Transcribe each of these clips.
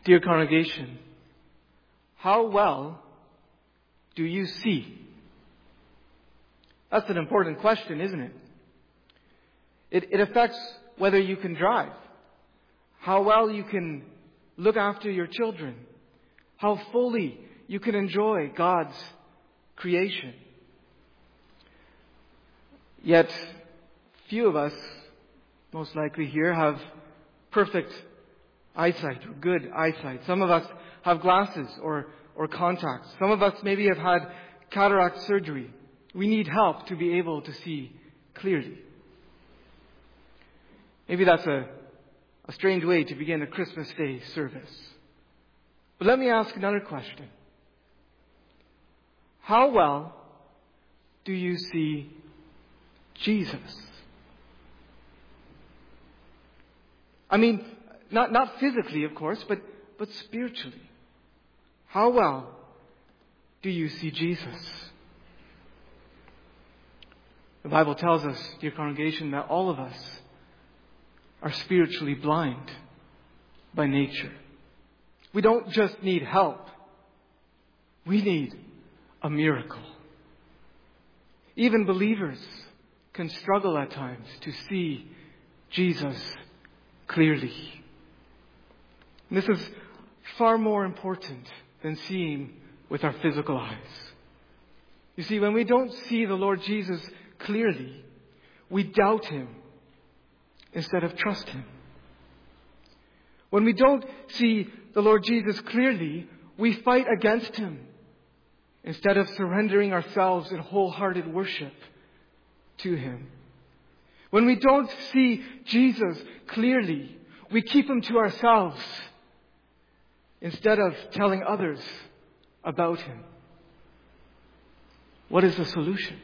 Dear congregation, how well do you see? That's an important question, isn't it? It affects whether you can drive, how well you can look after your children, how fully you can enjoy God's creation. Yet, few of us, most likely here, have perfect eyesight or good eyesight. Some of us have glasses or contacts. Some of us maybe have had cataract surgery. We need help to be able to see clearly. Maybe that's a strange way to begin a Christmas Day service. But let me ask another question. How well do you see Jesus? I mean, not physically, of course, but spiritually. How well do you see Jesus? The Bible tells us, dear congregation, that all of us are spiritually blind by nature. We don't just need help. We need a miracle. Even believers can struggle at times to see Jesus clearly. And this is far more important than seeing with our physical eyes. You see, when we don't see the Lord Jesus clearly, we doubt Him instead of trust Him. When we don't see the Lord Jesus clearly, we fight against Him instead of surrendering ourselves in wholehearted worship to Him. When we don't see Jesus clearly, we keep Him to ourselves instead of telling others about Him. What is the solution?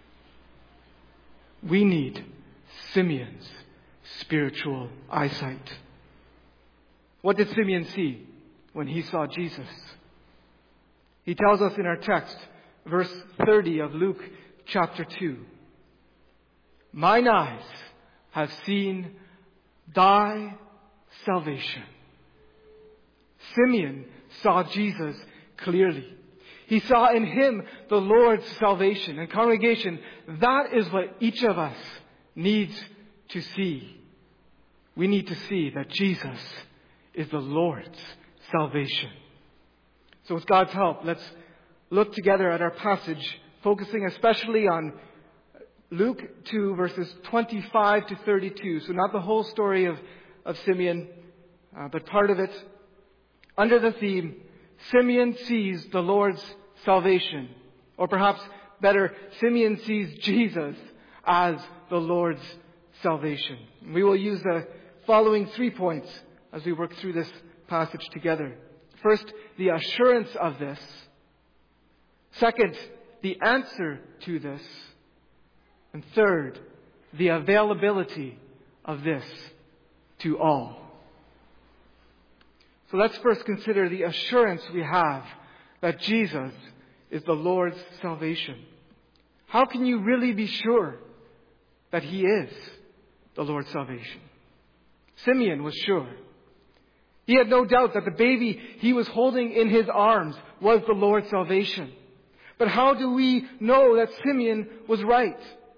We need Simeon's spiritual eyesight. What did Simeon see when he saw Jesus? He tells us in our text, verse 30 of Luke chapter 2. Mine eyes have seen thy salvation. Simeon saw Jesus clearly. He saw in Him the Lord's salvation. And congregation, that is what each of us needs to see. We need to see that Jesus is the Lord's salvation. So with God's help, let's look together at our passage, focusing especially on Luke 2, verses 25 to 32. So not the whole story of Simeon, but part of it. Under the theme, Simeon sees the Lord's salvation. Or perhaps better, Simeon sees Jesus as the Lord's salvation. We will use the following 3 points as we work through this passage together. First, the assurance of this. Second, the answer to this. And third, the availability of this to all. So let's first consider the assurance we have that Jesus is the Lord's salvation. How can you really be sure that He is the Lord's salvation? Simeon was sure. He had no doubt that the baby he was holding in his arms was the Lord's salvation. But how do we know that Simeon was right?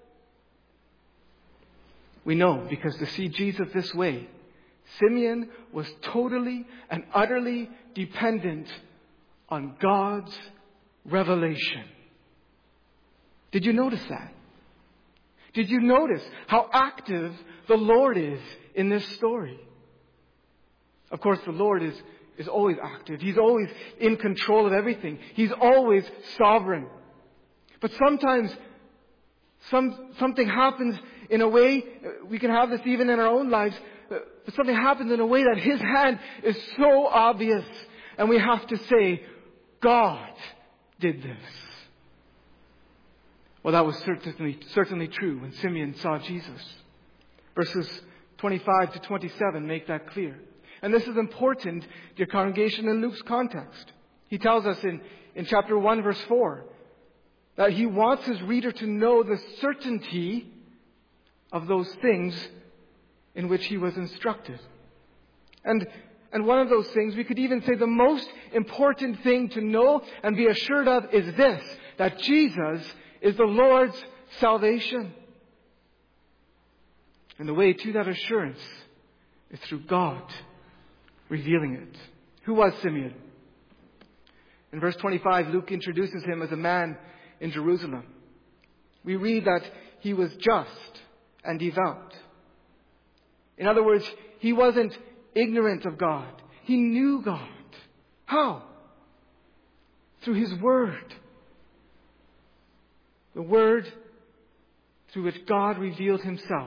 We know because to see Jesus this way, Simeon was totally and utterly dependent on God's revelation. Did you notice that? Did you notice how active the Lord is in this story? Of course, the Lord is always active. He's always in control of everything. He's always sovereign. But sometimes something happens in a way, we can have this even in our own lives, but something happens in a way that His hand is so obvious. And we have to say, God did this. Well, that was certainly true when Simeon saw Jesus. Verses 25 to 27 make that clear. And this is important, dear congregation, in Luke's context. He tells us in chapter 1, verse 4, that he wants his reader to know the certainty of those things in which he was instructed. And And one of those things, we could even say the most important thing to know and be assured of is this, that Jesus is the Lord's salvation. And the way to that assurance is through God revealing it. Who was Simeon? In verse 25, Luke introduces him as a man in Jerusalem. We read that he was just and devout. In other words, he wasn't ignorant of God. He knew God. How? Through His Word. The Word through which God revealed Himself.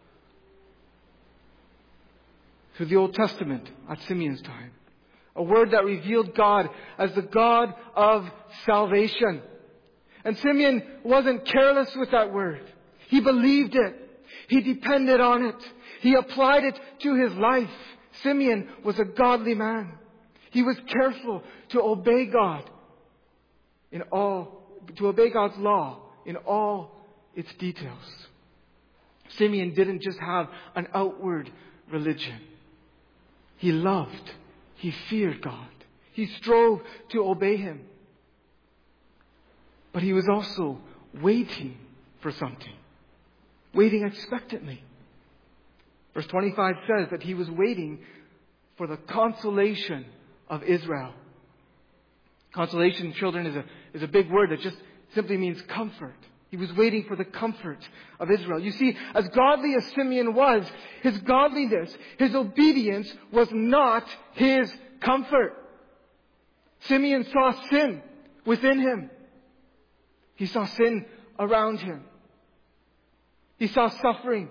Through the Old Testament at Simeon's time. A Word that revealed God as the God of salvation. And Simeon wasn't careless with that Word. He believed it. He depended on it. He applied it to his life. Simeon was a godly man. He was careful to obey God to obey God's law in all its details. Simeon didn't just have an outward religion. He loved, he feared God. He strove to obey Him. But he was also waiting for something. Waiting expectantly. Verse 25 says that he was waiting for the consolation of Israel. Consolation, children, is a big word that just simply means comfort. He was waiting for the comfort of Israel. You see, as godly as Simeon was, his godliness, his obedience was not his comfort. Simeon saw sin within him. He saw sin around him. He saw suffering.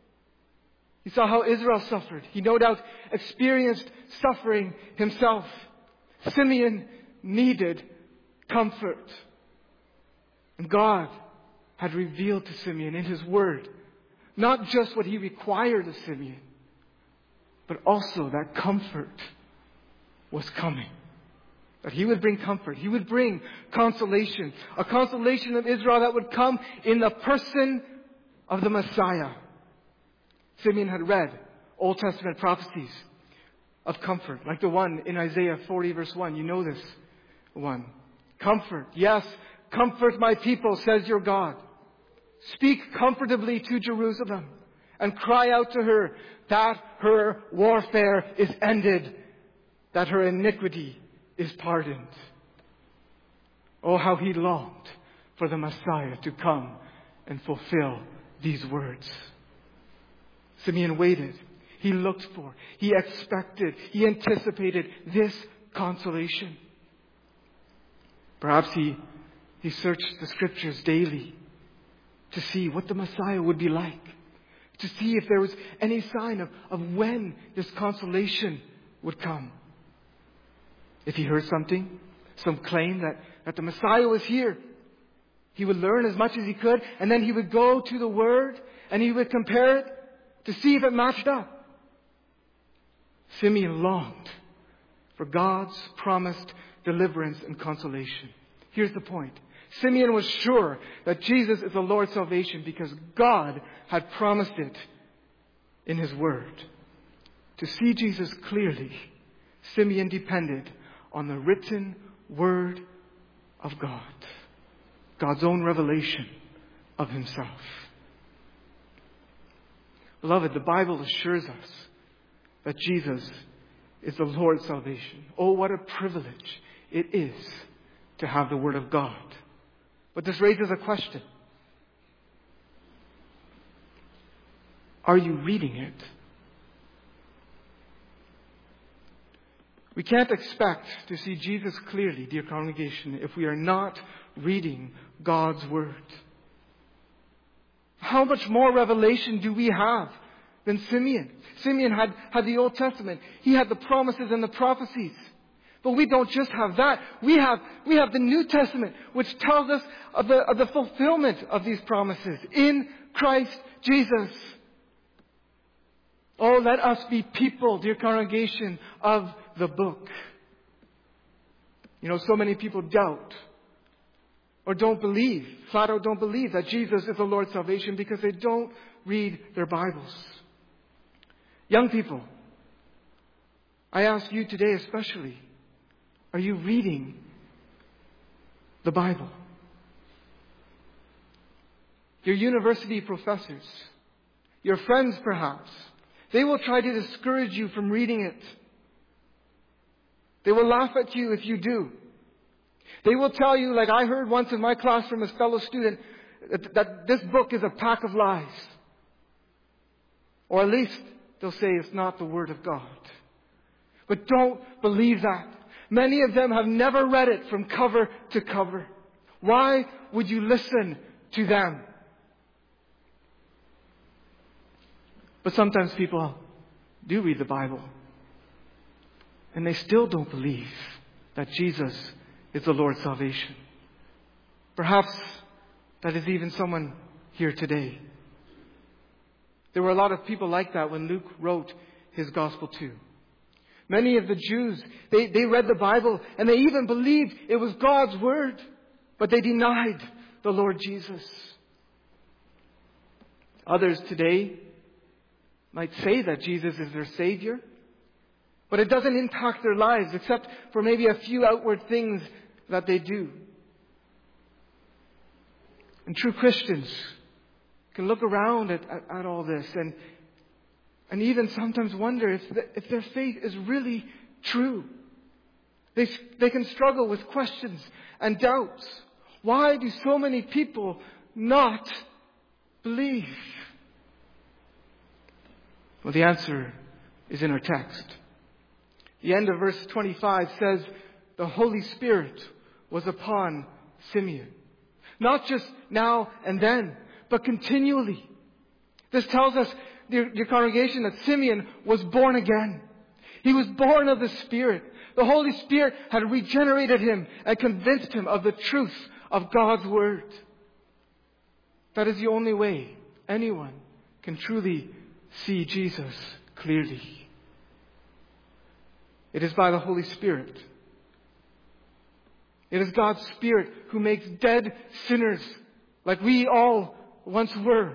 He saw how Israel suffered. He no doubt experienced suffering himself. Simeon needed comfort. And God had revealed to Simeon in His Word not just what He required of Simeon, but also that comfort was coming. That He would bring comfort. He would bring consolation. A consolation of Israel that would come in the person of the Messiah. Simeon had read Old Testament prophecies of comfort, like the one in Isaiah 40 verse 1. You know this one. Comfort. Yes, comfort my people, says your God. Speak comfortably to Jerusalem and cry out to her that her warfare is ended, that her iniquity is pardoned. Oh, how he longed for the Messiah to come and fulfill these words. Simeon waited. He looked for, he expected, he anticipated this consolation. Perhaps he searched the Scriptures daily to see what the Messiah would be like, to see if there was any sign of when this consolation would come. If he heard something, some claim that the Messiah was here, he would learn as much as he could, and then he would go to the Word and he would compare it to see if it matched up. Simeon longed for God's promised deliverance and consolation. Here's the point. Simeon was sure that Jesus is the Lord's salvation because God had promised it in His Word. To see Jesus clearly, Simeon depended on the written Word of God. God's own revelation of Himself. Beloved, the Bible assures us that Jesus is the Lord's salvation. Oh, what a privilege it is to have the Word of God. But this raises a question. Are you reading it? We can't expect to see Jesus clearly, dear congregation, if we are not reading God's Word. How much more revelation do we have than Simeon? Simeon had the Old Testament. He had the promises and the prophecies. But we don't just have that. We have the New Testament, which tells us of the fulfillment of these promises in Christ Jesus. Oh, let us be people, dear congregation, of the book. You know, so many people doubt or don't believe, flat out don't believe that Jesus is the Lord's salvation because they don't read their Bibles. Young people, I ask you today especially, are you reading the Bible? Your university professors, your friends perhaps, they will try to discourage you from reading it. They will laugh at you if you do. They will tell you, like I heard once in my class from a fellow student, that this book is a pack of lies. Or at least they'll say it's not the Word of God. But don't believe that. Many of them have never read it from cover to cover. Why would you listen to them? But sometimes people do read the Bible, and they still don't believe that Jesus is the Lord's salvation. Perhaps that is even someone here today. There were a lot of people like that when Luke wrote his gospel too. Many of the Jews, they read the Bible and they even believed it was God's word, but they denied the Lord Jesus. Others today might say that Jesus is their Savior, but it doesn't impact their lives except for maybe a few outward things that they do. And true Christians can look around at all this and even sometimes wonder if their faith is really true. They can struggle with questions and doubts. Why do so many people not believe? Well, the answer is in our text. The end of verse 25 says, the Holy Spirit was upon Simeon. Not just now and then, but continually. This tells us, dear congregation, that Simeon was born again. He was born of the Spirit. The Holy Spirit had regenerated him and convinced him of the truth of God's Word. That is the only way anyone can truly see Jesus clearly. It is by the Holy Spirit. It is God's Spirit who makes dead sinners, like we all once were,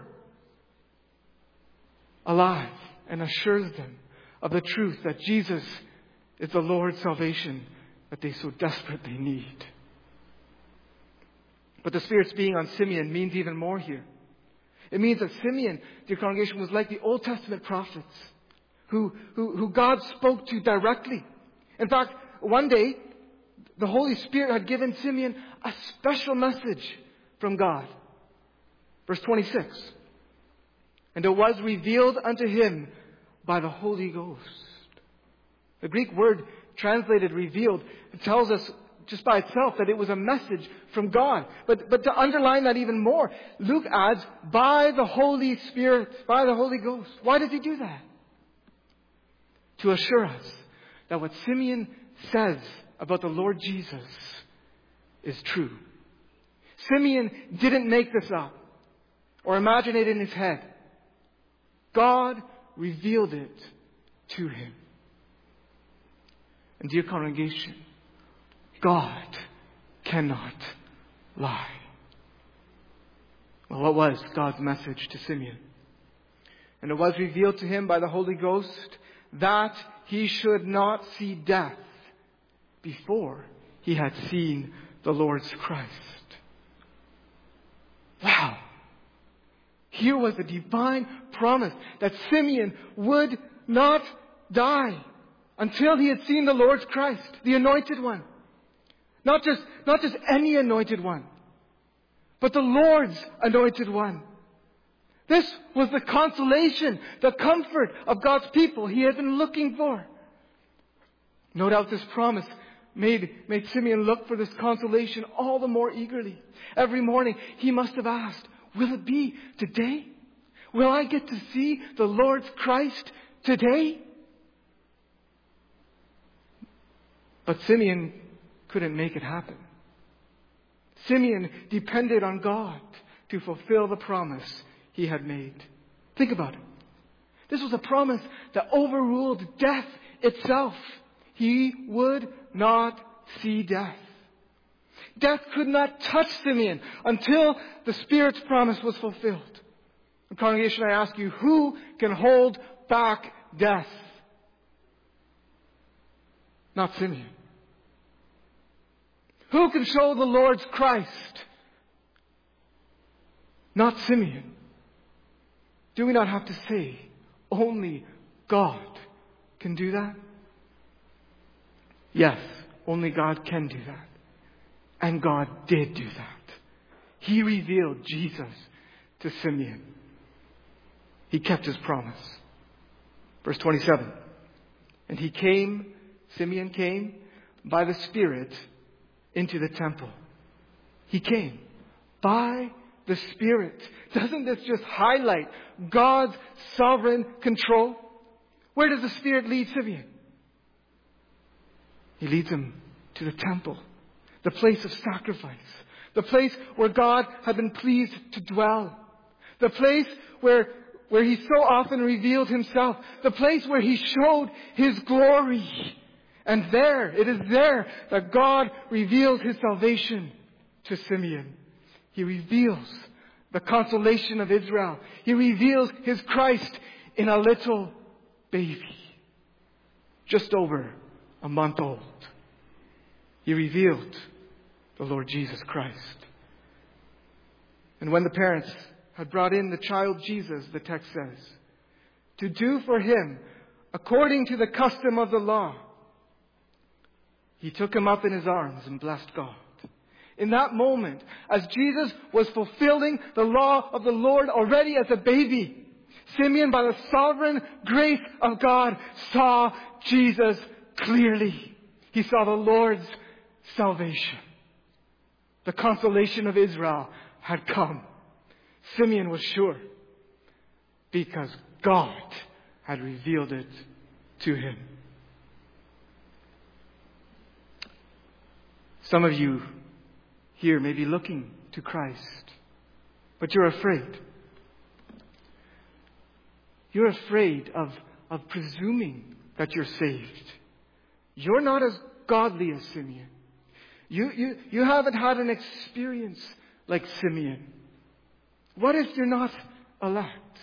alive and assures them of the truth that Jesus is the Lord's salvation that they so desperately need. But the Spirit's being on Simeon means even more here. It means that Simeon, dear congregation, was like the Old Testament prophets who God spoke to directly. In fact, one day, the Holy Spirit had given Simeon a special message from God. Verse 26. And it was revealed unto him by the Holy Ghost. The Greek word translated revealed, it tells us just by itself that it was a message from God. But to underline that even more, Luke adds, by the Holy Spirit, by the Holy Ghost. Why does he do that? To assure us that what Simeon says about the Lord Jesus is true. Simeon didn't make this up or imagine it in his head. God revealed it to him. And dear congregation, God cannot lie. Well, what was God's message to Simeon? And it was revealed to him by the Holy Ghost that he should not see death before he had seen the Lord's Christ. Wow. Here was a divine promise that Simeon would not die until he had seen the Lord's Christ, the Anointed One. Not just any Anointed One, but the Lord's Anointed One. This was the consolation, the comfort of God's people he had been looking for. No doubt this promise made Simeon look for this consolation all the more eagerly. Every morning he must have asked, will it be today? Will I get to see the Lord's Christ today? But Simeon couldn't make it happen. Simeon depended on God to fulfill the promise he had made. Think about it. This was a promise that overruled death itself. He would not see death. Death could not touch Simeon until the Spirit's promise was fulfilled. And congregation, I ask you, who can hold back death? Not Simeon. Who can show the Lord's Christ? Not Simeon. Do we not have to say, only God can do that? Yes, only God can do that. And God did do that. He revealed Jesus to Simeon. He kept his promise. Verse 27. And Simeon came by the Spirit into the temple. He came by the Spirit. Doesn't this just highlight God's sovereign control? Where does the Spirit lead Simeon? He leads him to the temple, the place of sacrifice, the place where God had been pleased to dwell, the place where He so often revealed Himself, the place where He showed His glory. And it is there that God reveals His salvation to Simeon. He reveals the consolation of Israel. He reveals His Christ in a little baby, just over a month old. He revealed the Lord Jesus Christ. And when the parents had brought in the child Jesus, the text says, to do for Him according to the custom of the law, He took Him up in His arms and blessed God. In that moment, as Jesus was fulfilling the law of the Lord already as a baby, Simeon, by the sovereign grace of God, saw Jesus clearly. He saw the Lord's salvation. The consolation of Israel had come. Simeon was sure because God had revealed it to him. Some of you here may be looking to Christ, but you're afraid. You're afraid of presuming that you're saved. You're not as godly as Simeon. You haven't had an experience like Simeon. What if you're not elect?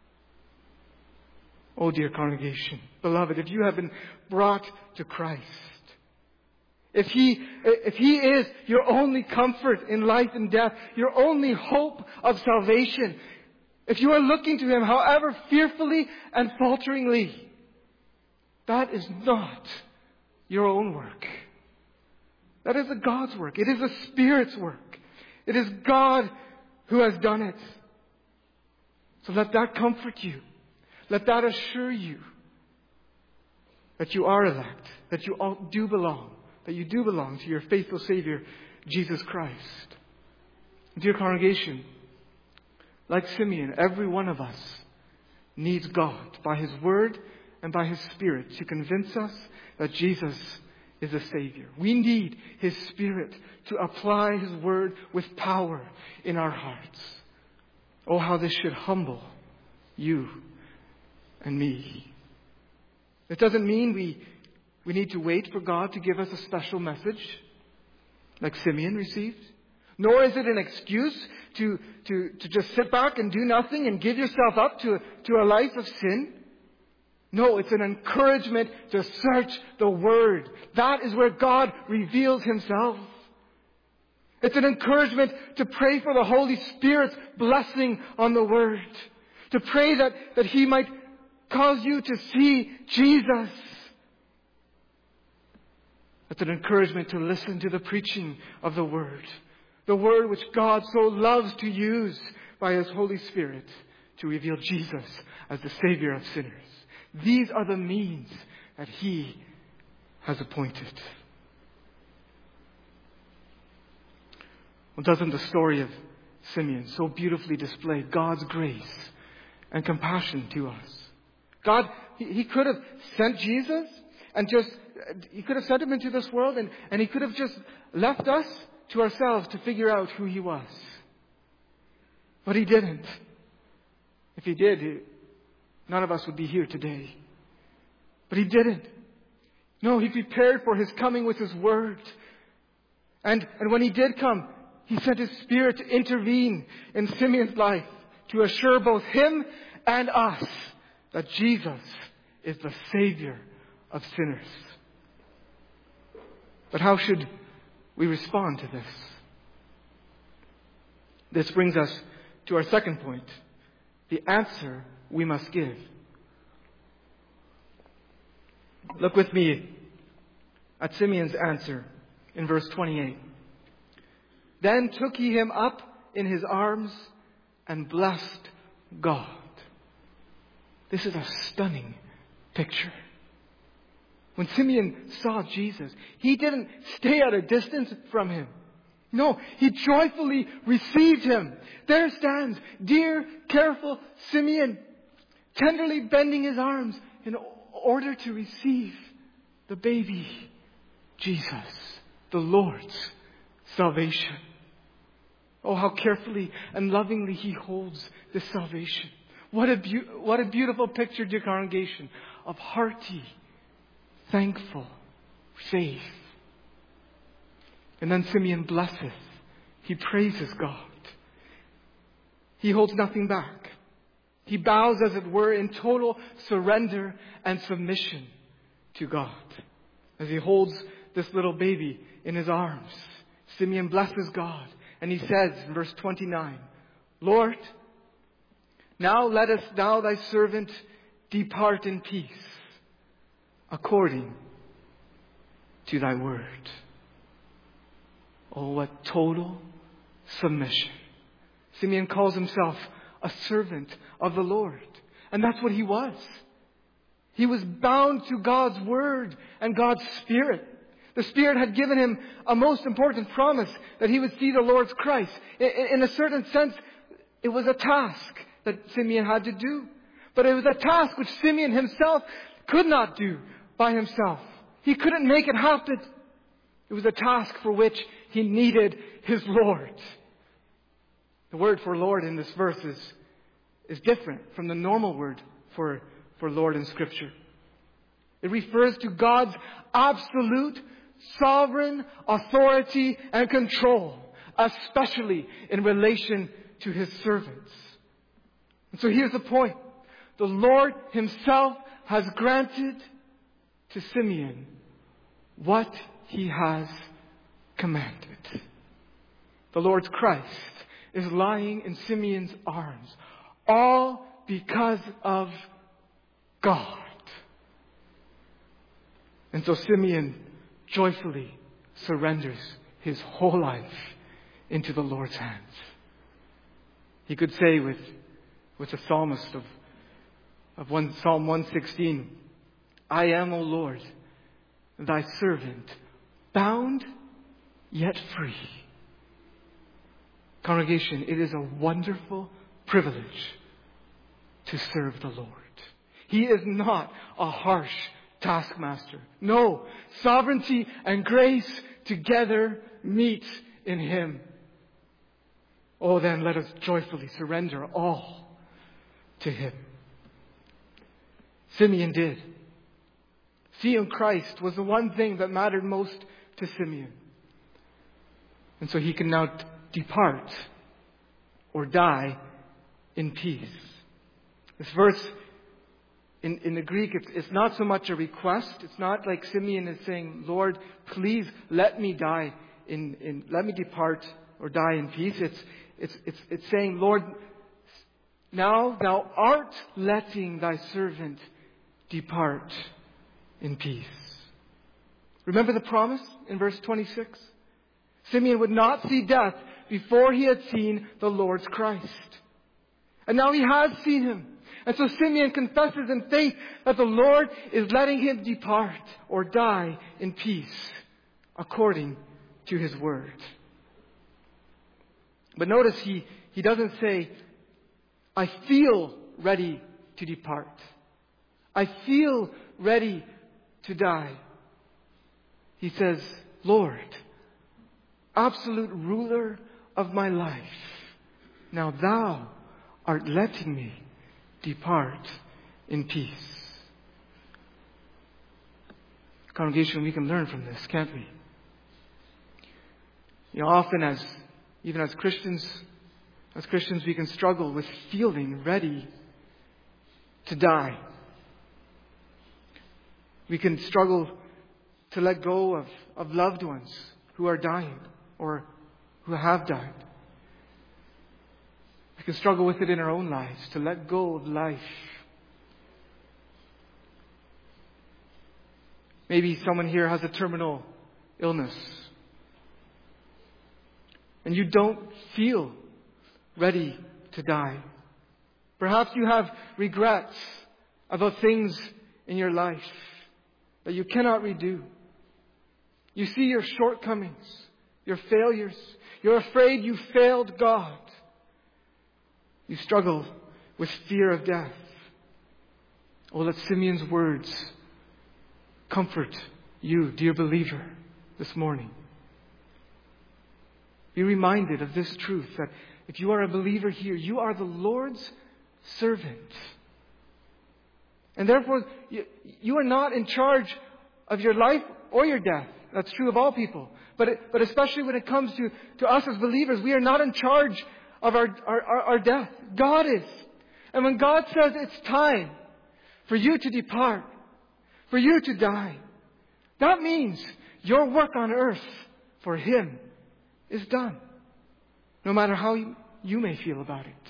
Oh, dear congregation, beloved, if you have been brought to Christ, if He is your only comfort in life and death, your only hope of salvation, if you are looking to Him, however fearfully and falteringly, that is not your own work. That is God's work. It is the Spirit's work. It is God who has done it. So let that comfort you. Let that assure you that you are elect, that you all do belong, that you do belong to your faithful Savior, Jesus Christ. Dear congregation, like Simeon, every one of us needs God by His Word and by His Spirit to convince us that Jesus is a Savior. We need His Spirit to apply His Word with power in our hearts. Oh, how this should humble you and me. It doesn't mean we need to wait for God to give us a special message like Simeon received. Nor is it an excuse to just sit back and do nothing and give yourself up to a life of sin. No, it's an encouragement to search the Word. That is where God reveals Himself. It's an encouragement to pray for the Holy Spirit's blessing on the Word. To pray that He might cause you to see Jesus. It's an encouragement to listen to the preaching of the Word. The Word which God so loves to use by His Holy Spirit to reveal Jesus as the Savior of sinners. These are the means that He has appointed. Well, doesn't the story of Simeon so beautifully display God's grace and compassion to us? God, He could have sent Jesus and He could have sent Him into this world and He could have just left us to ourselves to figure out who He was. But He didn't. If He did, none of us would be here today. But He didn't. No, He prepared for His coming with His Word. And when He did come, He sent His Spirit to intervene in Simeon's life to assure both him and us that Jesus is the Savior of sinners. But how should we respond to this? This brings us to our second point, the answer we must give. Look with me at Simeon's answer in verse 28. Then took he him up in his arms and blessed God. This is a stunning picture. When Simeon saw Jesus, he didn't stay at a distance from him. No, he joyfully received him. There stands dear, careful Simeon, tenderly bending his arms in order to receive the baby Jesus, the Lord's salvation. Oh, how carefully and lovingly he holds this salvation. What a beautiful picture, dear congregation, of hearty, thankful faith. And then Simeon blesseth. He praises God. He holds nothing back. He bows, as it were, in total surrender and submission to God. As he holds this little baby in his arms, Simeon blesses God. And he says in verse 29, Lord, now lettest thou thy servant depart in peace, according to thy word. Oh, what total submission. Simeon calls himself a servant of the Lord. And that's what he was. He was bound to God's word and God's Spirit. The Spirit had given him a most important promise that he would see the Lord's Christ. In a certain sense, it was a task that Simeon had to do. But it was a task which Simeon himself could not do by himself. He couldn't make it happen. It was a task for which he needed his Lord. The word for Lord in this verse is different from the normal word for Lord in Scripture. It refers to God's absolute, sovereign authority and control, especially in relation to His servants. And so here's the point. The Lord Himself has granted to Simeon what He has commanded. The Lord's Christ is lying in Simeon's arms, all because of God. And so Simeon joyfully surrenders his whole life into the Lord's hands. He could say with the psalmist of Psalm 116, I am, O Lord, thy servant, bound yet free. Congregation, it is a wonderful privilege to serve the Lord. He is not a harsh taskmaster. No, sovereignty and grace together meet in Him. Oh, then let us joyfully surrender all to Him. Simeon did. Seeing Christ was the one thing that mattered most to Simeon. And so he can now depart or die in peace. This verse in the Greek, it's not so much a request. It's not like Simeon is saying, Lord, please let me die let me depart or die in peace. It's saying, Lord, now thou art letting thy servant depart in peace. Remember the promise in verse 26? Simeon would not see death before he had seen the Lord's Christ. And now he has seen Him. And so Simeon confesses in faith that the Lord is letting him depart or die in peace according to His word. But notice he doesn't say, I feel ready to depart. I feel ready to die. He says, Lord, absolute ruler of my life, now thou art letting me depart in peace. Congregation, we can learn from this, can't we? Often even as Christians, we can struggle with feeling ready to die. We can struggle to let go of loved ones who are dying or who have died. We can struggle with it in our own lives, to let go of life. Maybe someone here has a terminal illness, and you don't feel ready to die. Perhaps you have regrets about things in your life that you cannot redo. You see your shortcomings, your failures. You're afraid you failed God. You struggle with fear of death. Oh, let Simeon's words comfort you, dear believer, this morning. Be reminded of this truth, that if you are a believer here, you are the Lord's servant. And therefore, you are not in charge of your life or your death. That's true of all people. But especially when it comes to us as believers, we are not in charge of our death. God is. And when God says it's time for you to depart, for you to die, that means your work on earth for Him is done. No matter how you may feel about it.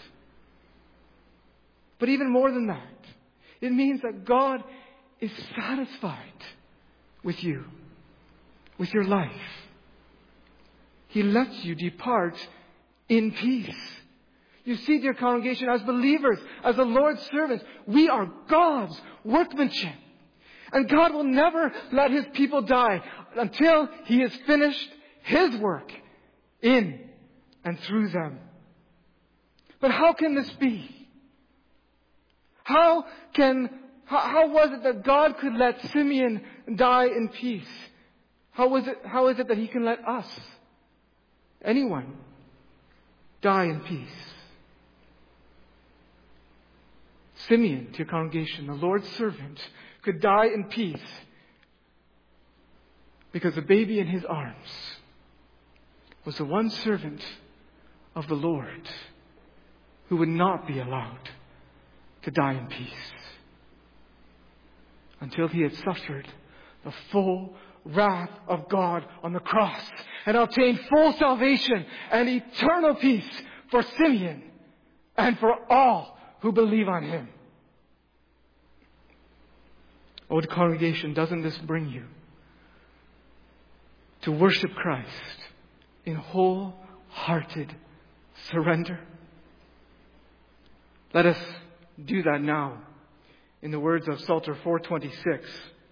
But even more than that, it means that God is satisfied with you, with your life. He lets you depart in peace. You see, dear congregation, as believers, as the Lord's servants, we are God's workmanship. And God will never let His people die until He has finished His work in and through them. But how can this be? How was it that God could let Simeon die in peace? How is it that He can let us, anyone, die in peace? Simeon, to your congregation, the Lord's servant, could die in peace because the baby in his arms was the one servant of the Lord who would not be allowed to die in peace until he had suffered the full wrath of God on the cross and obtained full salvation and eternal peace for Simeon and for all who believe on Him. Oh, the congregation, doesn't this bring you to worship Christ in wholehearted surrender? Let us do that now in the words of Psalter 426.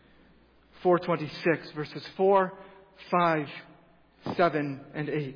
426 verses 4, 5, 7, and 8.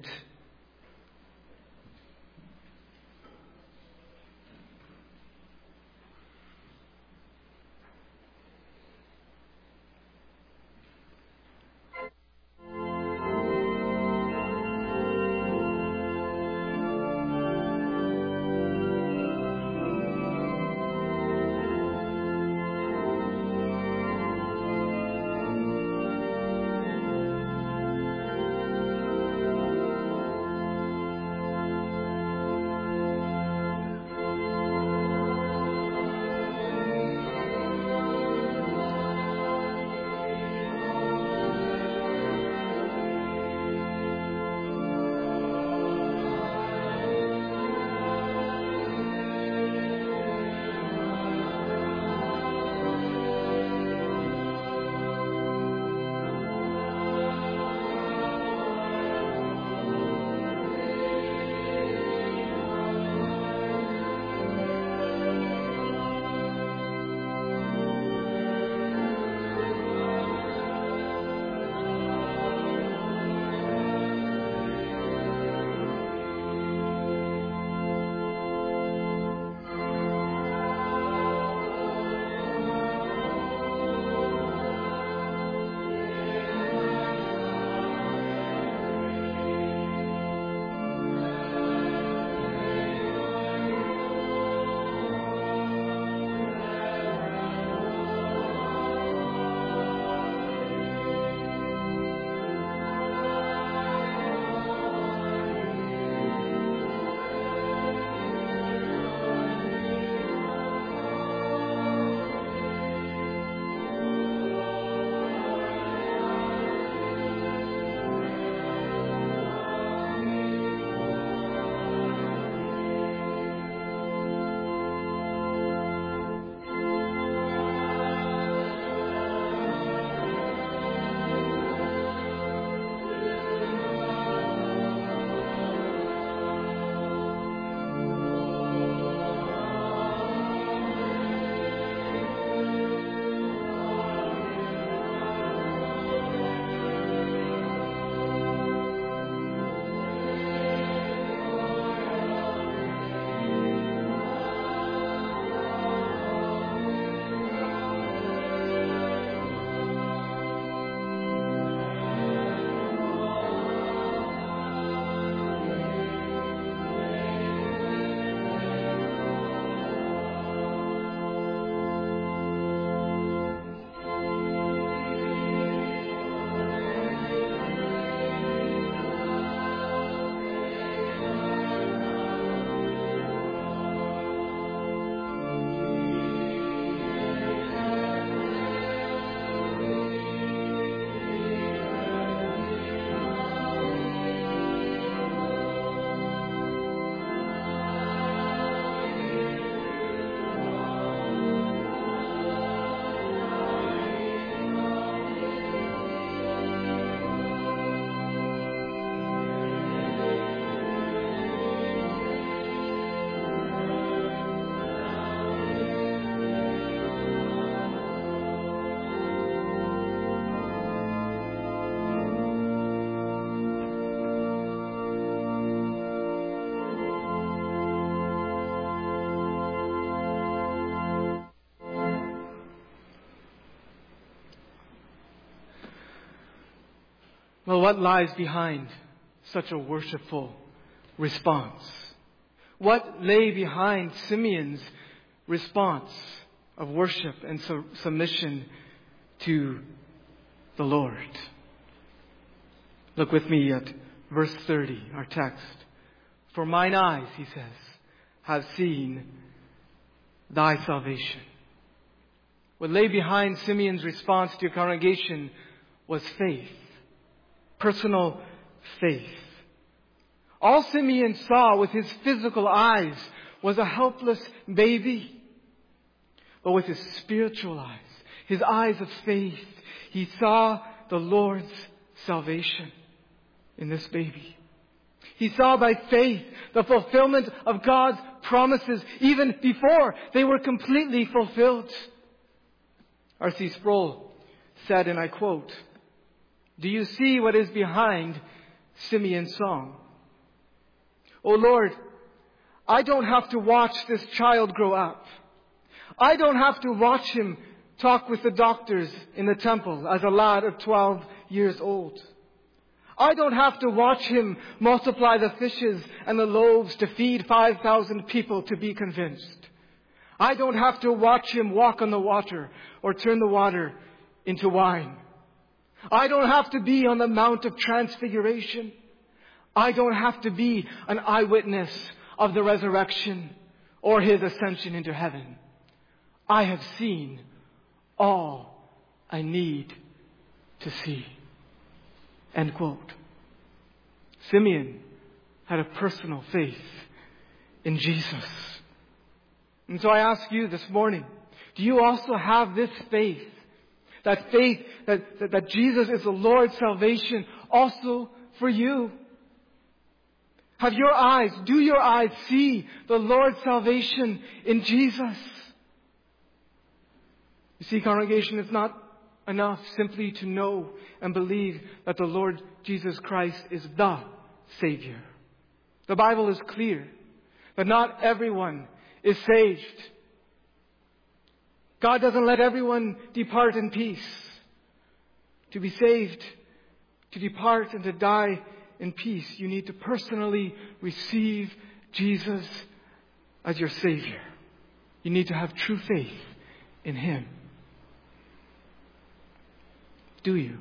Well, what lies behind such a worshipful response? What lay behind Simeon's response of worship and submission to the Lord? Look with me at verse 30, our text. For mine eyes, he says, have seen thy salvation. What lay behind Simeon's response to your congregation was faith. Personal faith. All Simeon saw with his physical eyes was a helpless baby. But with his spiritual eyes, his eyes of faith, he saw the Lord's salvation in this baby. He saw by faith the fulfillment of God's promises even before they were completely fulfilled. R.C. Sproul said, and I quote, "Do you see what is behind Simeon's song? O Lord, I don't have to watch this child grow up. I don't have to watch him talk with the doctors in the temple as a lad of 12 years old. I don't have to watch him multiply the fishes and the loaves to feed 5,000 people to be convinced. I don't have to watch him walk on the water or turn the water into wine. I don't have to be on the Mount of Transfiguration. I don't have to be an eyewitness of the resurrection or his ascension into heaven. I have seen all I need to see." End quote. Simeon had a personal faith in Jesus. And so I ask you this morning, do you also have this faith? That faith that Jesus is the Lord's salvation also for you? Do your eyes see the Lord's salvation in Jesus? You see, congregation, it's not enough simply to know and believe that the Lord Jesus Christ is the Savior. The Bible is clear that not everyone is saved. God doesn't let everyone depart in peace. To be saved, to depart and to die in peace, you need to personally receive Jesus as your Savior. You need to have true faith in Him. Do you?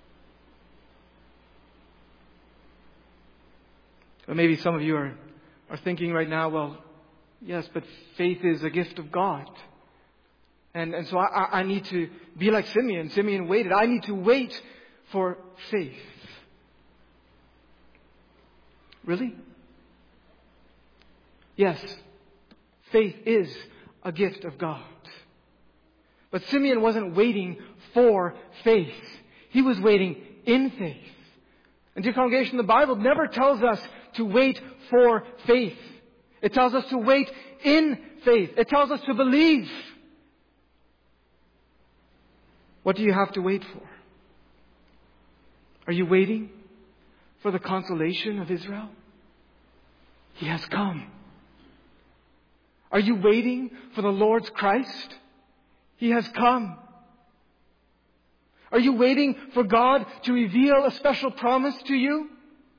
Or maybe some of you are thinking right now, well, yes, but faith is a gift of God. And so I need to be like Simeon. Simeon waited. I need to wait for faith. Really? Yes, faith is a gift of God. But Simeon wasn't waiting for faith. He was waiting in faith. And dear congregation, the Bible never tells us to wait for faith. It tells us to wait in faith. It tells us to believe. What do you have to wait for? Are you waiting for the consolation of Israel? He has come. Are you waiting for the Lord's Christ? He has come. Are you waiting for God to reveal a special promise to you?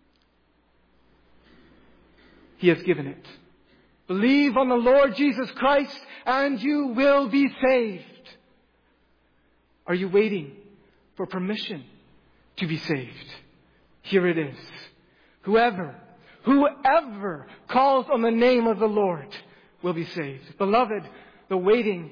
He has given it. Believe on the Lord Jesus Christ and you will be saved. Are you waiting for permission to be saved? Here it is. Whoever calls on the name of the Lord will be saved. Beloved, the waiting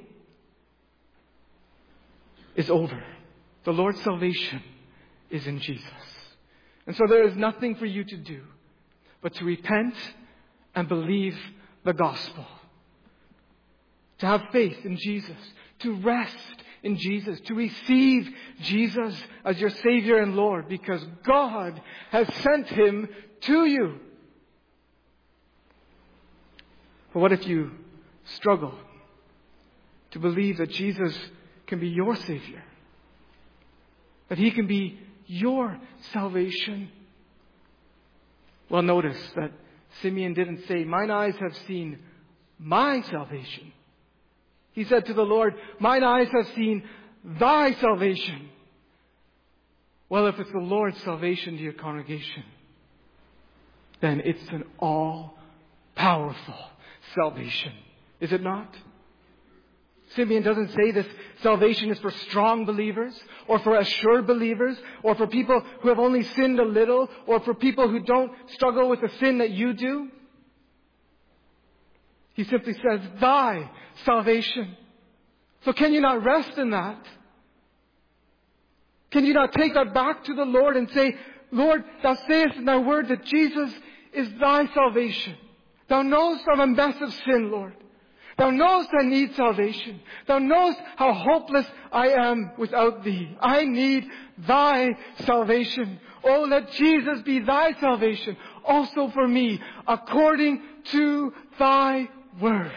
is over. The Lord's salvation is in Jesus. And so there is nothing for you to do but to repent and believe the gospel. To have faith in Jesus. To rest in Jesus. To receive Jesus as your Savior and Lord. Because God has sent Him to you. But what if you struggle to believe that Jesus can be your Savior? That He can be your salvation? Well, notice that Simeon didn't say, "Mine eyes have seen my salvation." He said to the Lord, "Mine eyes have seen thy salvation." Well, if it's the Lord's salvation, dear congregation, then it's an all-powerful salvation. Is it not? Simeon doesn't say this salvation is for strong believers, or for assured believers, or for people who have only sinned a little, or for people who don't struggle with the sin that you do. He simply says, thy salvation. So can you not rest in that? Can you not take that back to the Lord and say, Lord, thou sayest in thy word that Jesus is thy salvation. Thou knowest I'm a mess of sin, Lord. Thou knowest I need salvation. Thou knowest how hopeless I am without thee. I need thy salvation. Oh, let Jesus be thy salvation also for me, according to thy word.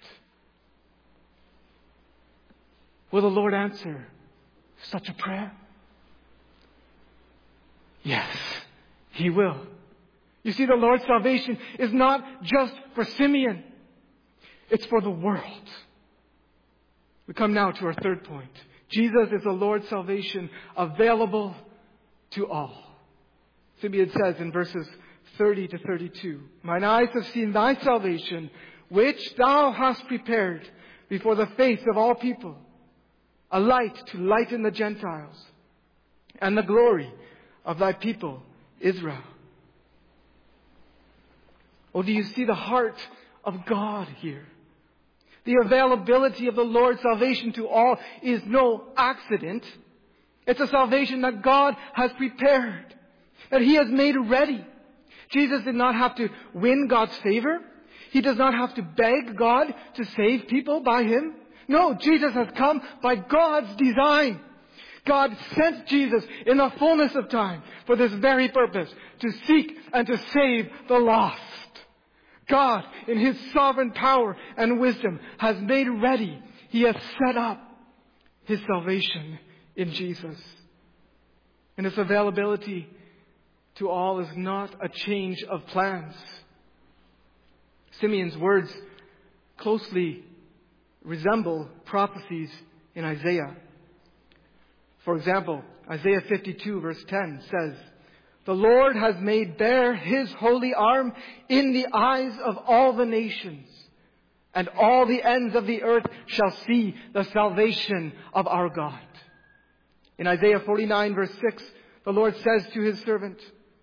Will the Lord answer such a prayer? Yes, He will. You see, the Lord's salvation is not just for Simeon. It's for the world. We come now to our third point. Jesus is the Lord's salvation available to all. Simeon says in verses 30 to 32, Mine eyes have seen thy salvation, which thou hast prepared before the face of all people, a light to lighten the Gentiles, and the glory of thy people Israel. Oh, do you see the heart of God here? The availability of the Lord's salvation to all is no accident. It's a salvation that God has prepared, that He has made ready. Jesus did not have to win God's favor. He does not have to beg God to save people by Him. No, Jesus has come by God's design. God sent Jesus in the fullness of time for this very purpose, to seek and to save the lost. God, in His sovereign power and wisdom, has made ready. He has set up His salvation in Jesus. And this availability to all is not a change of plans. Simeon's words closely resemble prophecies in Isaiah. For example, Isaiah 52 verse 10 says, The Lord has made bare His holy arm in the eyes of all the nations, and all the ends of the earth shall see the salvation of our God. In Isaiah 49 verse 6, the Lord says to His servant,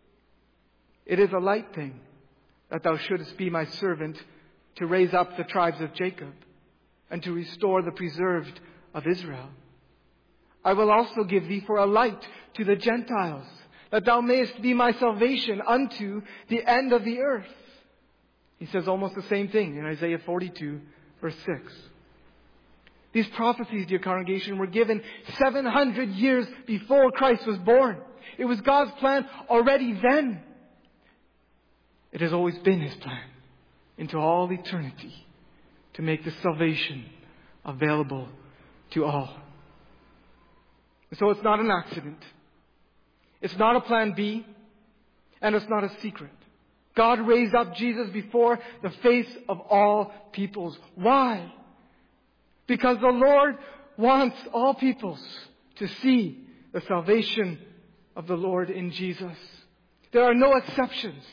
It is a light thing that thou shouldest be my servant to raise up the tribes of Jacob and to restore the preserved of Israel. I will also give thee for a light to the Gentiles, that thou mayest be my salvation unto the end of the earth. He says almost the same thing in Isaiah 42, verse 6. These prophecies, dear congregation, were given 700 years before Christ was born. It was God's plan already then. It has always been His plan into all eternity to make this salvation available to all. So it's not an accident. It's not a plan B. And it's not a secret. God raised up Jesus before the face of all peoples. Why? Because the Lord wants all peoples to see the salvation of the Lord in Jesus. There are no exceptions.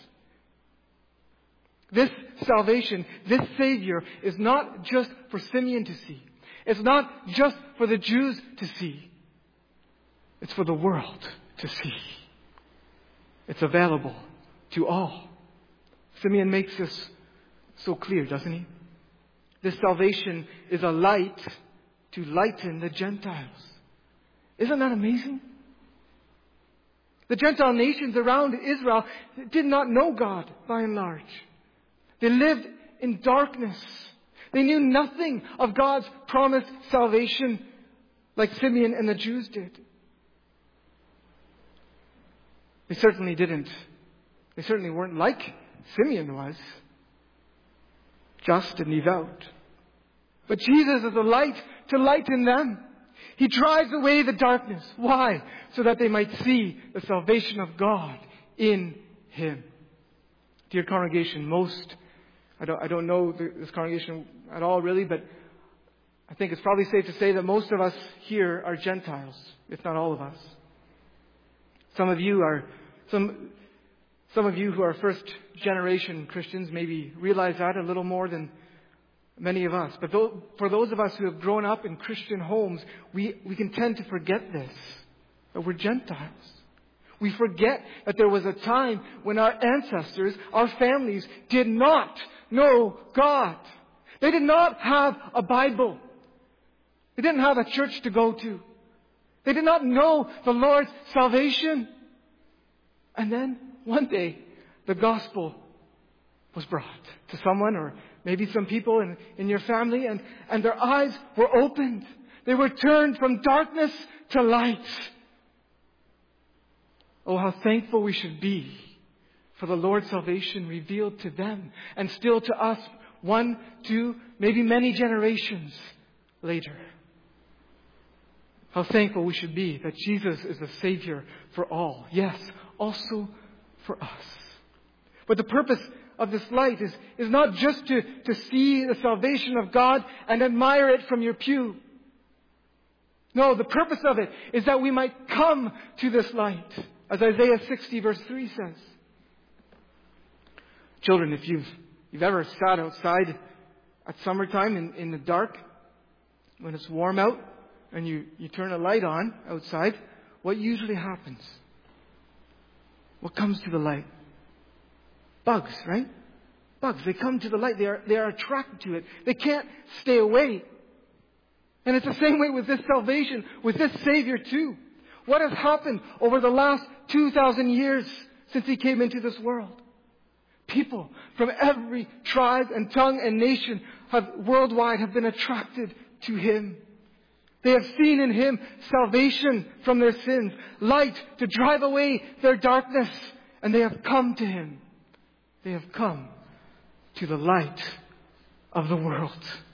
This salvation, this Savior, is not just for Simeon to see. It's not just for the Jews to see. It's for the world to see. It's available to all. Simeon makes this so clear, doesn't he? This salvation is a light to lighten the Gentiles. Isn't that amazing? The Gentile nations around Israel did not know God by and large. They lived in darkness. They knew nothing of God's promised salvation like Simeon and the Jews did. They certainly didn't. They certainly weren't like Simeon was. Just and devout. But Jesus is a light to lighten them. He drives away the darkness. Why? So that they might see the salvation of God in Him. Dear congregation, I don't know this congregation at all really, but I think it's probably safe to say that most of us here are Gentiles, if not all of us. Some of you who are first generation Christians maybe realize that a little more than many of us. But for those of us who have grown up in Christian homes, we can tend to forget this, that we're Gentiles. We forget that there was a time when our ancestors, our families, did not know God. They did not have a Bible. They didn't have a church to go to. They did not know the Lord's salvation. And then, one day, the gospel was brought to someone or maybe some people in your family, and their eyes were opened. They were turned from darkness to light. Oh, how thankful we should be for the Lord's salvation revealed to them and still to us 1, 2, maybe many generations later. How thankful we should be that Jesus is the Savior for all. Yes, also for us. But the purpose of this light is not just to see the salvation of God and admire it from your pew. No, the purpose of it is that we might come to this light. As Isaiah 60 verse 3 says. Children, if you've ever sat outside at summertime in the dark, when it's warm out, and you turn a light on outside, what usually happens? What comes to the light? Bugs, right? Bugs. They come to the light. They are attracted to it. They can't stay away. And it's the same way with this salvation, with this Savior too. What has happened over the last 2,000 years since He came into this world? People from every tribe and tongue and nation worldwide have been attracted to Him. They have seen in Him salvation from their sins, light to drive away their darkness, and they have come to Him. They have come to the light of the world.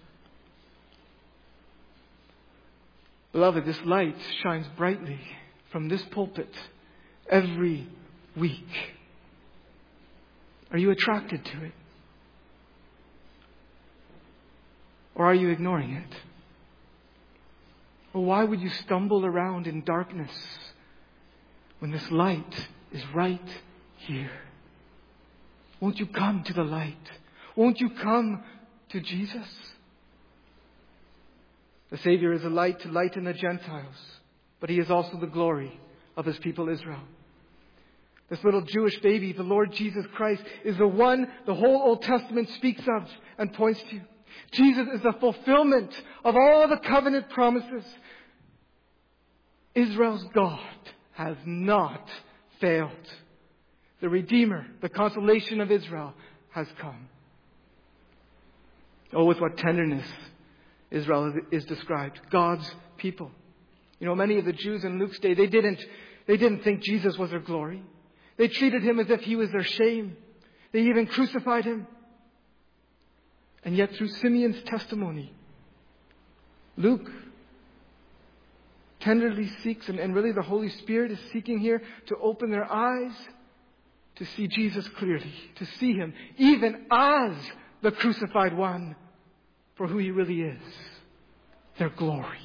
Beloved, this light shines brightly from this pulpit every week. Are you attracted to it? Or are you ignoring it? Or why would you stumble around in darkness when this light is right here? Won't you come to the light? Won't you come to Jesus? The Savior is a light to lighten the Gentiles, but He is also the glory of His people Israel. This little Jewish baby, the Lord Jesus Christ, is the one the whole Old Testament speaks of and points to. Jesus is the fulfillment of all the covenant promises. Israel's God has not failed. The Redeemer, the consolation of Israel, has come. Oh, with what tenderness Israel is described. God's people. You know, many of the Jews in Luke's day, they didn't think Jesus was their glory. They treated Him as if He was their shame. They even crucified Him. And yet through Simeon's testimony, Luke tenderly seeks, and really the Holy Spirit is seeking here to open their eyes to see Jesus clearly, to see Him even as the crucified one for who He really is, their glory.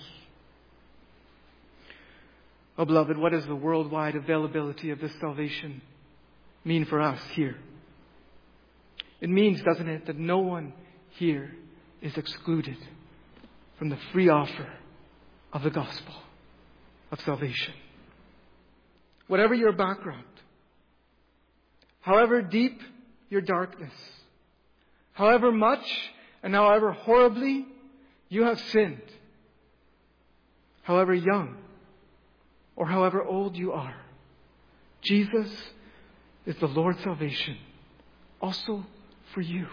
Oh, beloved, what does the worldwide availability of this salvation mean for us here? It means, doesn't it, that no one here is excluded from the free offer of the gospel of salvation. Whatever your background, however deep your darkness, however much and however horribly you have sinned, however young or however old you are, Jesus is the Lord's salvation also for you.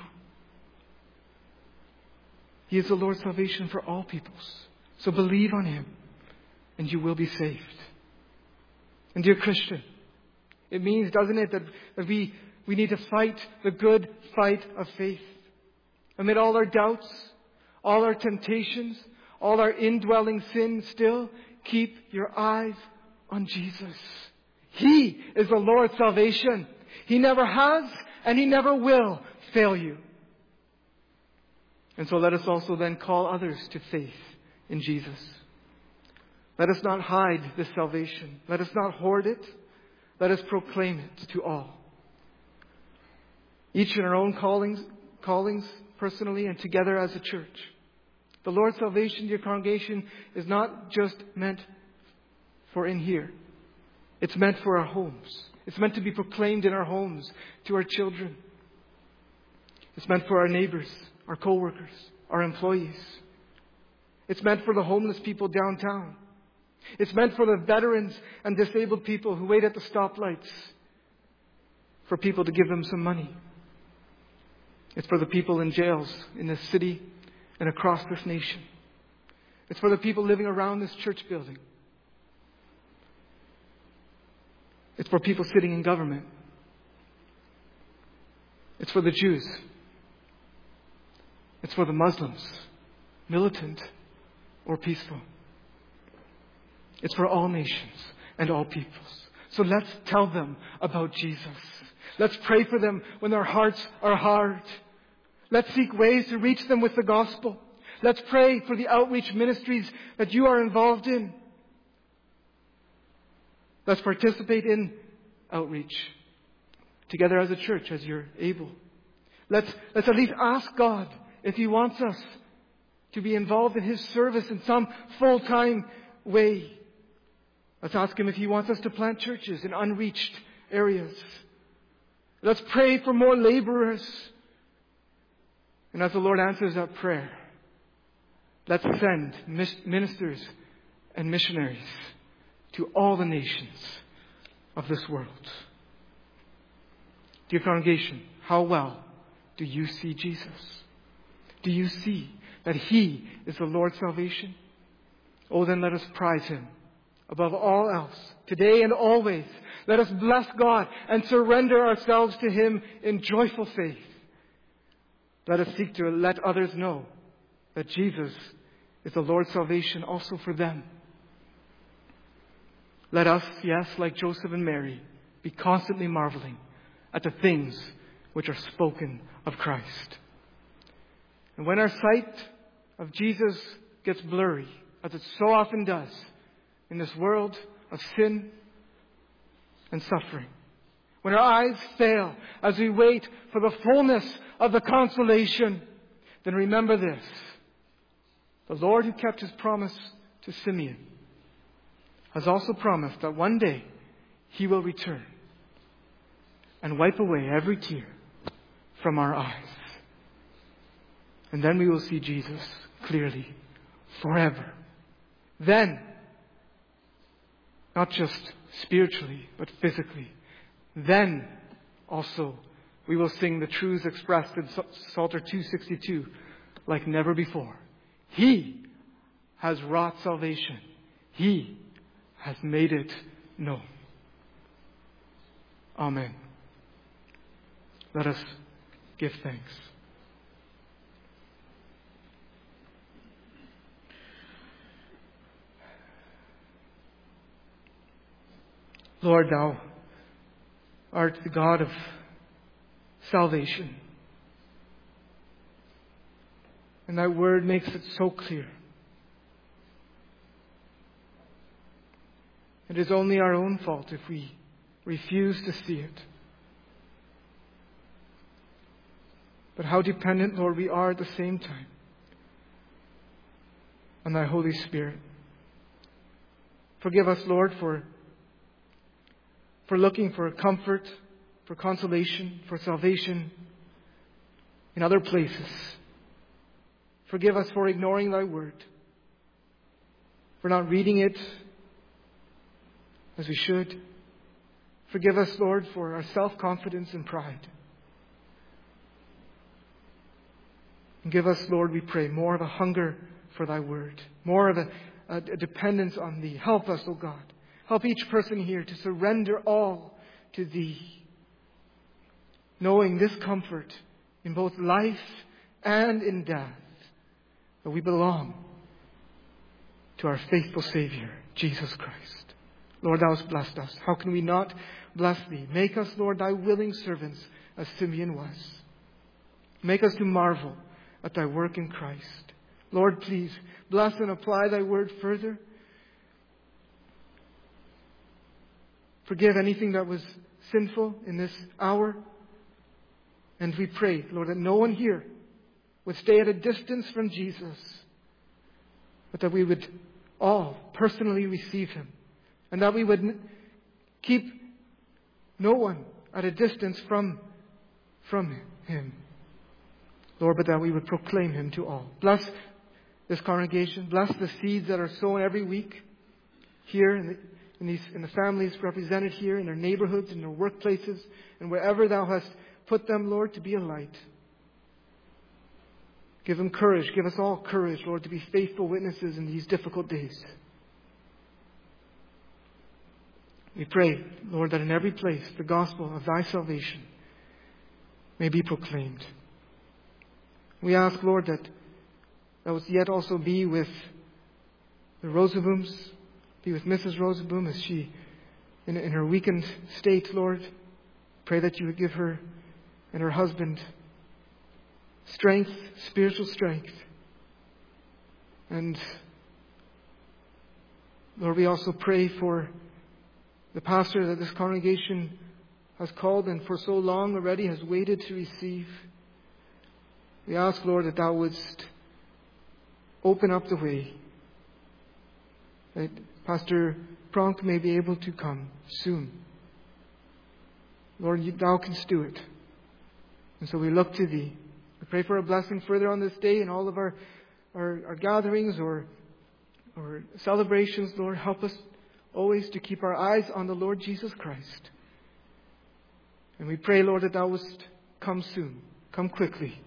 He is the Lord's salvation for all peoples. So believe on Him and you will be saved. And dear Christian, it means, doesn't it, that we need to fight the good fight of faith. Amid all our doubts, all our temptations, all our indwelling sin, still keep your eyes on Jesus. He is the Lord's salvation. He never has and He never will fail you. And so let us also then call others to faith in Jesus. Let us not hide this salvation. Let us not hoard it. Let us proclaim it to all. Each in our own callings personally and together as a church. The Lord's salvation, dear congregation, is not just meant for in here. It's meant for our homes. It's meant to be proclaimed in our homes to our children. It's meant for our neighbors, our co-workers, our employees. It's meant for the homeless people downtown. It's meant for the veterans and disabled people who wait at the stoplights for people to give them some money. It's for the people in jails in this city and across this nation. It's for the people living around this church building. It's for people sitting in government. It's for the Jews. It's for the Muslims, militant or peaceful. It's for all nations and all peoples. So let's tell them about Jesus. Let's pray for them when their hearts are hard. Let's seek ways to reach them with the gospel. Let's pray for the outreach ministries that you are involved in. Let's participate in outreach together as a church as you're able. Let's at least ask God if He wants us to be involved in His service in some full-time way. Let's ask Him if He wants us to plant churches in unreached areas. Let's pray for more laborers. And as the Lord answers that prayer, let's send ministers and missionaries to all the nations of this world. Dear congregation, how well do you see Jesus? Do you see that He is the Lord's salvation? Oh, then let us prize Him above all else, today and always. Let us bless God and surrender ourselves to Him in joyful faith. Let us seek to let others know that Jesus is the Lord's salvation also for them. Let us, yes, like Joseph and Mary, be constantly marveling at the things which are spoken of Christ. And when our sight of Jesus gets blurry, as it so often does in this world of sin and suffering, when our eyes fail as we wait for the fullness of the consolation, then remember this. The Lord who kept His promise to Simeon has also promised that one day He will return and wipe away every tear from our eyes. And then we will see Jesus clearly forever. Then, not just spiritually, but physically. Then also we will sing the truths expressed in Psalter 262 like never before. He has wrought salvation. He has made it known. Amen. Let us give thanks. Lord, Thou art the God of salvation. And Thy word makes it so clear. It is only our own fault if we refuse to see it. But how dependent, Lord, we are at the same time on Thy Holy Spirit. Forgive us, Lord, for looking for comfort, for consolation, for salvation in other places. Forgive us for ignoring Thy word, for not reading it as we should. Forgive us, Lord, for our self-confidence and pride. And give us, Lord, we pray, more of a hunger for Thy word, more of a dependence on Thee. Help us, O God. Help each person here to surrender all to Thee, knowing this comfort in both life and in death, that we belong to our faithful Savior, Jesus Christ. Lord, Thou hast blessed us. How can we not bless Thee? Make us, Lord, Thy willing servants, as Simeon was. Make us to marvel at Thy work in Christ. Lord, please bless and apply Thy word further. Forgive anything that was sinful in this hour. And we pray, Lord, that no one here would stay at a distance from Jesus, but that we would all personally receive Him, and that we would keep no one at a distance from Him, Lord, but that we would proclaim Him to all. Bless this congregation. Bless the seeds that are sown every week here in the families represented here, in their neighborhoods, in their workplaces, and wherever Thou hast put them, Lord, to be a light. Give them courage. Give us all courage, Lord, to be faithful witnesses in these difficult days. We pray, Lord, that in every place the gospel of Thy salvation may be proclaimed. We ask, Lord, that Thou would yet also be with the Rosabooms, be with Mrs. Roseboom as she, in her weakened state, Lord. Pray that You would give her and her husband strength, spiritual strength. And Lord, we also pray for the pastor that this congregation has called and for so long already has waited to receive. We ask, Lord, that Thou wouldst open up the way, that Pastor Pronk may be able to come soon. Lord, Thou canst do it. And so we look to Thee. We pray for a blessing further on this day in all of our gatherings or celebrations. Lord, help us always to keep our eyes on the Lord Jesus Christ. And we pray, Lord, that Thou wouldst come soon, come quickly,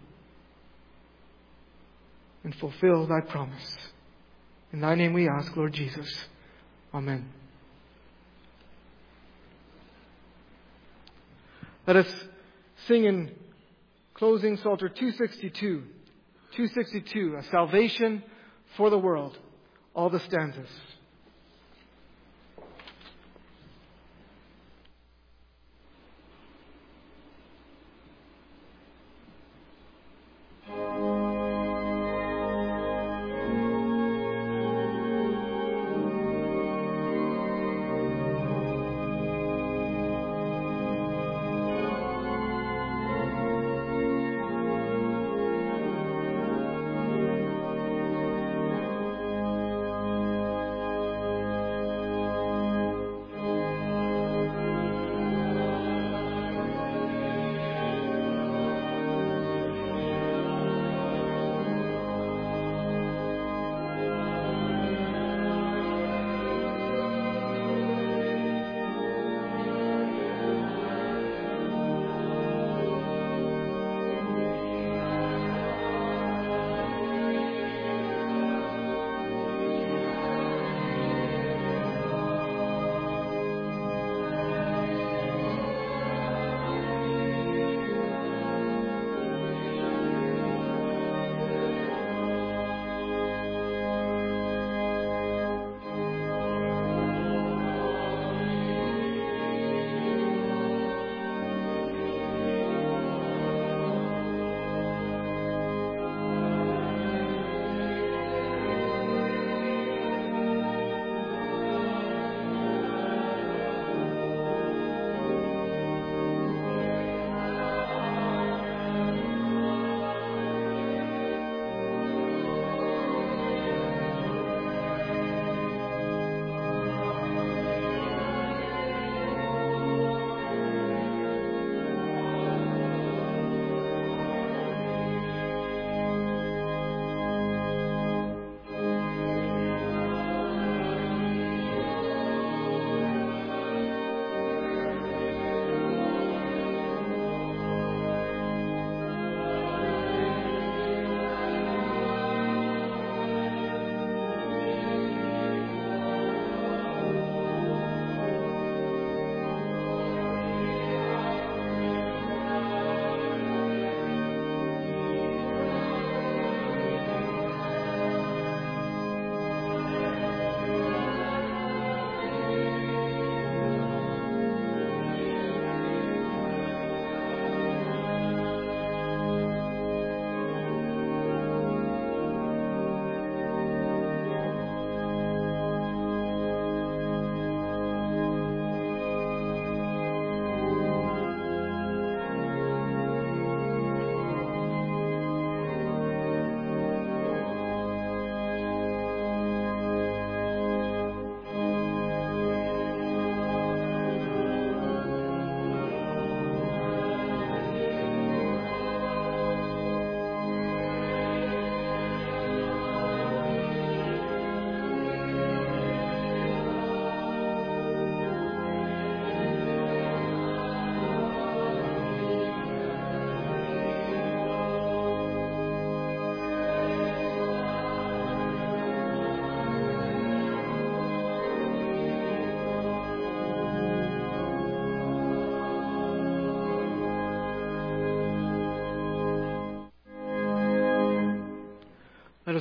and fulfill Thy promise. In Thy name we ask, Lord Jesus. Amen. Let us sing in closing Psalter 262. 262, a salvation for the world. All the stanzas.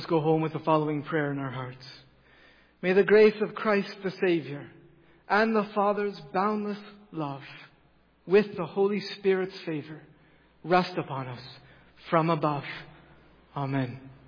let us go home with the following prayer in our hearts. May the grace of Christ the Savior and the Father's boundless love with the Holy Spirit's favor rest upon us from above. Amen.